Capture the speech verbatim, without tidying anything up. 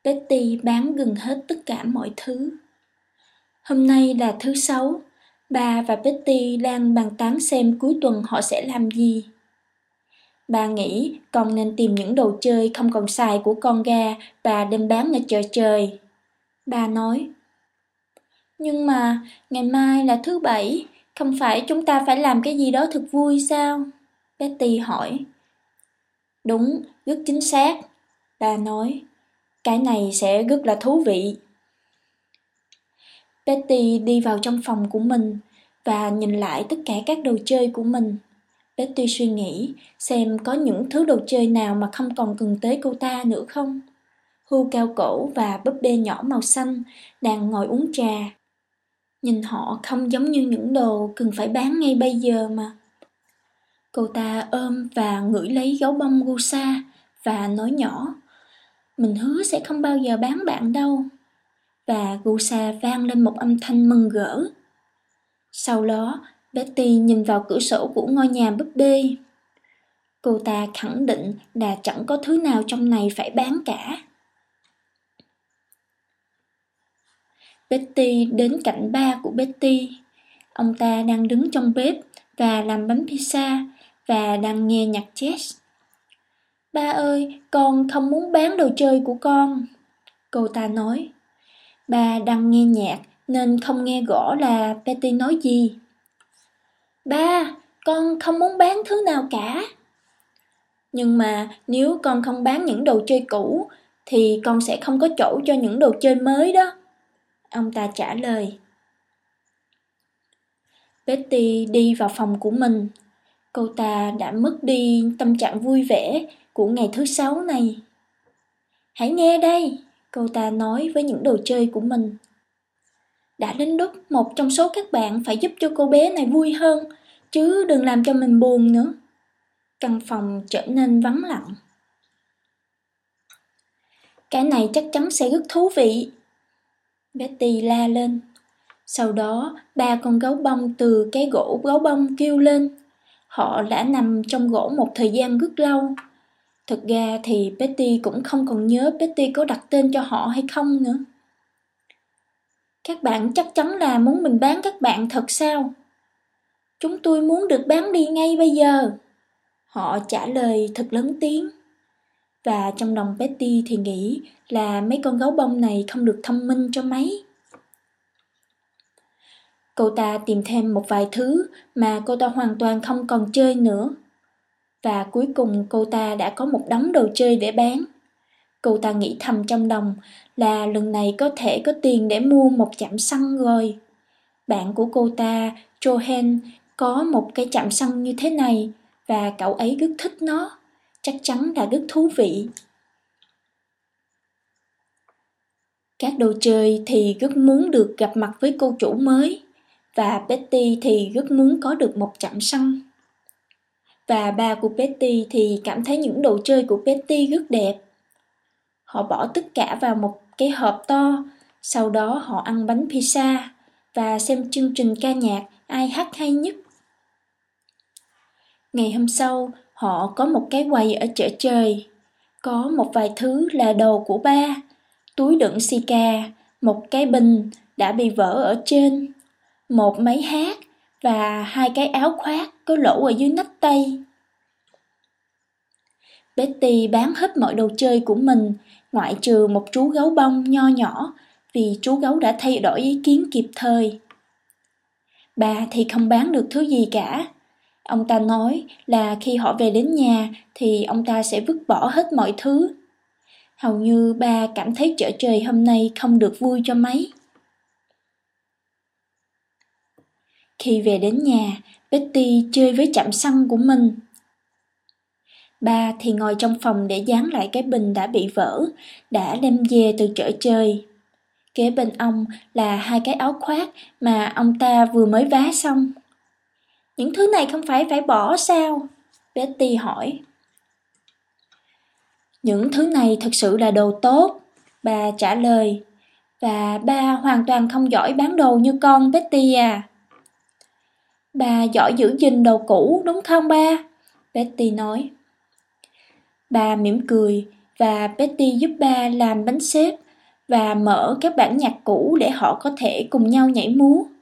Betty bán gần hết tất cả mọi thứ. Hôm nay là thứ Sáu, bà và Betty đang bàn tán xem cuối tuần họ sẽ làm gì. Bà nghĩ con nên tìm những đồ chơi không còn xài của con gà và đem bán ở chợ trời. Bà nói, nhưng mà ngày mai là thứ Bảy, không phải chúng ta phải làm cái gì đó thật vui sao? Betty hỏi. Đúng, rất chính xác, bà nói. Cái này sẽ rất là thú vị. Betty đi vào trong phòng của mình và nhìn lại tất cả các đồ chơi của mình. Betty suy nghĩ xem có những thứ đồ chơi nào mà không còn cần tới cô ta nữa không. Hươu cao cổ và búp bê nhỏ màu xanh đang ngồi uống trà. Nhìn họ không giống như những đồ cần phải bán ngay bây giờ mà. Cô ta ôm và ngửi lấy gấu bông Gusa và nói nhỏ, mình hứa sẽ không bao giờ bán bạn đâu. Và Gusa vang lên một âm thanh mừng rỡ. Sau đó, Betty nhìn vào cửa sổ của ngôi nhà búp bê. Cô ta khẳng định là chẳng có thứ nào trong này phải bán cả. Betty đến cạnh ba của Betty. Ông ta đang đứng trong bếp và làm bánh pizza và đang nghe nhạc jazz. Ba ơi, con không muốn bán đồ chơi của con, cô ta nói. Ba đang nghe nhạc nên không nghe rõ là Betty nói gì. Ba, con không muốn bán thứ nào cả. Nhưng mà nếu con không bán những đồ chơi cũ thì con sẽ không có chỗ cho những đồ chơi mới đó, ông ta trả lời. Betty đi vào phòng của mình. Cô ta đã mất đi tâm trạng vui vẻ của ngày thứ Sáu này. Hãy nghe đây, cô ta nói với những đồ chơi của mình. Đã đến lúc một trong số các bạn phải giúp cho cô bé này vui hơn, chứ đừng làm cho mình buồn nữa. Căn phòng trở nên vắng lặng. Cái này chắc chắn sẽ rất thú vị, Betty la lên. Sau đó, ba con gấu bông từ cái gỗ gấu bông kêu lên. Họ đã nằm trong gỗ một thời gian rất lâu. Thực ra thì Betty cũng không còn nhớ Betty có đặt tên cho họ hay không nữa. Các bạn chắc chắn là muốn mình bán các bạn thật sao? Chúng tôi muốn được bán đi ngay bây giờ. Họ trả lời thật lớn tiếng. Và trong lòng Betty thì nghĩ là mấy con gấu bông này không được thông minh cho mấy. Cô ta tìm thêm một vài thứ mà cô ta hoàn toàn không còn chơi nữa. Và cuối cùng cô ta đã có một đống đồ chơi để bán. Cô ta nghĩ thầm trong lòng là lần này có thể có tiền để mua một chạm xăng rồi. Bạn của cô ta, Johan, có một cái chạm xăng như thế này và cậu ấy rất thích nó. Chắc chắn là rất thú vị. Các đồ chơi thì rất muốn được gặp mặt với cô chủ mới. Và Betty thì rất muốn có được một chạm xăng. Và ba của Betty thì cảm thấy những đồ chơi của Betty rất đẹp. Họ bỏ tất cả vào một cái hộp to, sau đó họ ăn bánh pizza và xem chương trình ca nhạc ai hát hay nhất. Ngày hôm sau, họ có một cái quầy ở chợ trời. Có một vài thứ là đồ của ba, túi đựng xì cà, một cái bình đã bị vỡ ở trên, một máy hát và hai cái áo khoác có lỗ ở dưới nách tay. Betty bán hết mọi đồ chơi của mình, ngoại trừ một chú gấu bông nho nhỏ, vì chú gấu đã thay đổi ý kiến kịp thời. Bà thì không bán được thứ gì cả. Ông ta nói là khi họ về đến nhà thì ông ta sẽ vứt bỏ hết mọi thứ. Hầu như bà cảm thấy chợ trời hôm nay không được vui cho mấy. Khi về đến nhà, Betty chơi với chạm xăng của mình. Ba thì ngồi trong phòng để dán lại cái bình đã bị vỡ, đã đem về từ chợ trời. Kế bên ông là hai cái áo khoác mà ông ta vừa mới vá xong. Những thứ này không phải phải bỏ sao? Betty hỏi. Những thứ này thực sự là đồ tốt, bà trả lời. Và ba hoàn toàn không giỏi bán đồ như con Betty à. Bà giỏi giữ gìn đồ cũ đúng không ba? Betty nói. Bà mỉm cười và Betty giúp ba làm bánh xếp và mở các bản nhạc cũ để họ có thể cùng nhau nhảy múa.